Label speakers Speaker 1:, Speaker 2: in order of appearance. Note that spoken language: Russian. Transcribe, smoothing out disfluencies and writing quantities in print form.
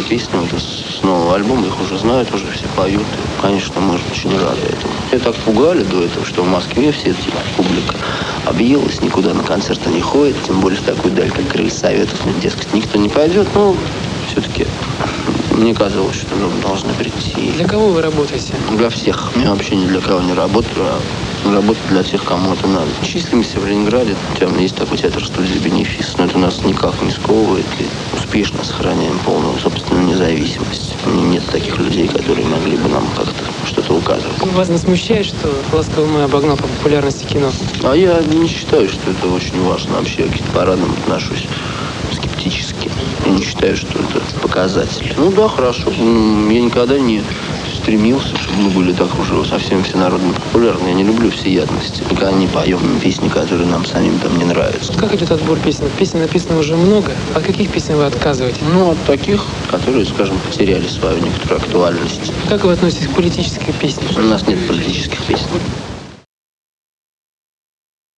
Speaker 1: песни вот с нового альбома, их уже знают, уже все поют. И, конечно, мы очень рады этому. Меня так пугали до этого, что в Москве все эти публика объелась, никуда на концерты не ходит, тем более в такую даль, как Крылья Советов, дескать, никто не пойдет, но все-таки мне казалось, что мы должны прийти.
Speaker 2: Для кого вы работаете?
Speaker 1: Для всех. Я вообще ни для кого не работаю, а работаю для тех, кому это надо. Числимся в Ленинграде, там есть такой театр-студия «Бенефис», но это нас никак не сковывает, и успешно сохраняем полную собственную независимость. Нет таких людей, которые могли бы нам как-то что-то указывать.
Speaker 2: Вас не смущает, что «Ласковый май» обогнал по популярности кино?
Speaker 1: А я не считаю, что это очень важно. Вообще я к хит-парадам отношусь скептически. Я не считаю, что это показатель. Ну да, хорошо. Я никогда не стремился, чтобы мы были так уже совсем всенародно популярны. Я не люблю всеядности. Никогда не поем песни, которые нам самим там не нравятся.
Speaker 2: Как идет отбор песен? Песен написано уже много. От каких песен вы отказываетесь?
Speaker 1: Ну, от таких, которые, скажем, потеряли свою некоторую актуальность.
Speaker 2: Как вы относитесь к политической песне?
Speaker 1: У нас нет политических песен.